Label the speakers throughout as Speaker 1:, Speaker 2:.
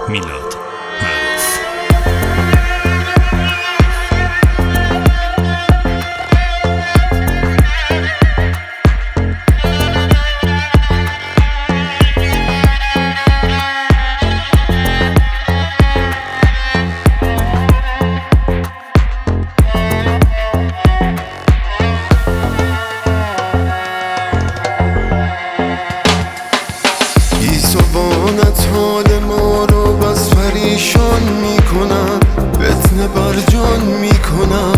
Speaker 1: میلاد معروف.
Speaker 2: بی‌زبانت حال ما رو بس پریشان میکنن، فتنه بر جان میکنن.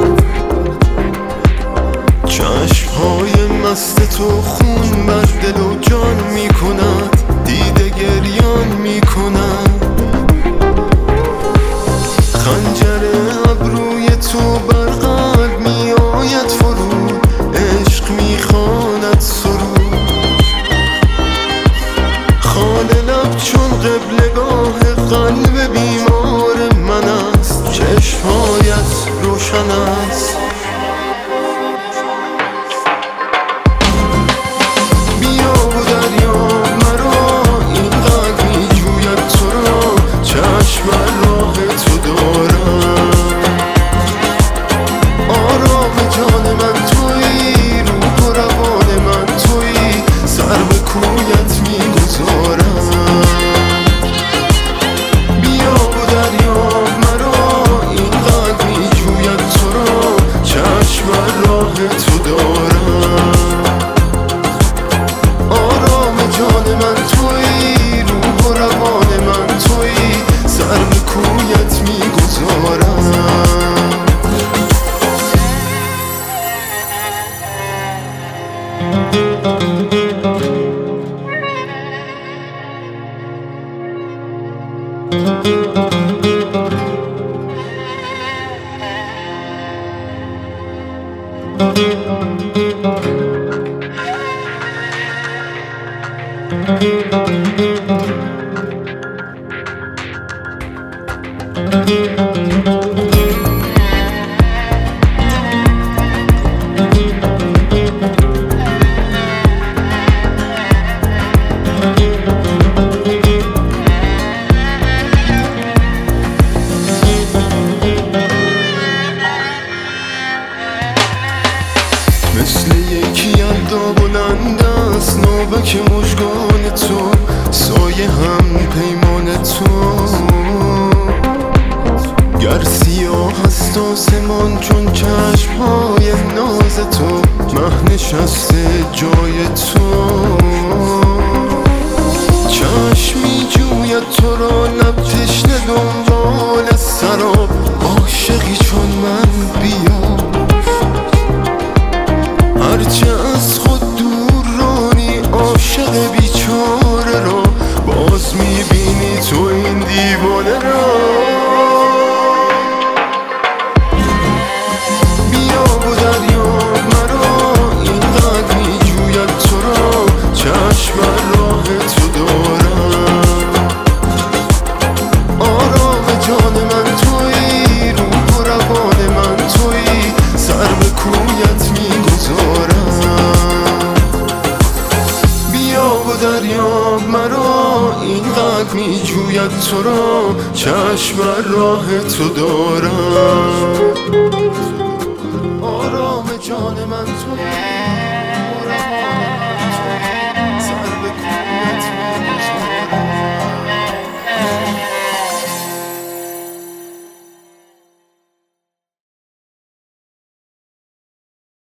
Speaker 2: چشمهای مست تو خون بر دل و جان میکنن، دیده گریان میکنن. خنجر ابروی تو بر قلب میآید فرود، عشق میخواند سرود. خانه لب چون قبلگاه قلب بیمار من است، چشمهایت روشن است. بیا و دریا مرا اینقدر میجوید تو را، چشم راه تو دارم. آرام جان من تویی، روح و روان من تویی، سر به کویت میگذارم. تو دارم آرام جان من تویی، روح و روان من تویی، سر به کویت میگذارم. مثل یکی یلدا بلند است ناوک مژگان تو، سایه هم پیمان تو. گر سیاه هست آسمان چون چشمهای ناز تو، مه نشسته جای تو. چشمی جوید تو را، لب تشنه دنبال سراب، عاشقی چون من بیا. هرچه از خود دور رانی، عاشق بیچاره را، باز میبینی تو این دیوانه را. بیا و دریا مرا اینقدر میجوید تو را، چشم راه تو دارم. آرام جان من تویی، روح و روان من تویی، سر به کویت میگذارم. بیا و دریا مرا اینقدر میجوید تو را، چشم راه تو دارم. آرام جان من تویی.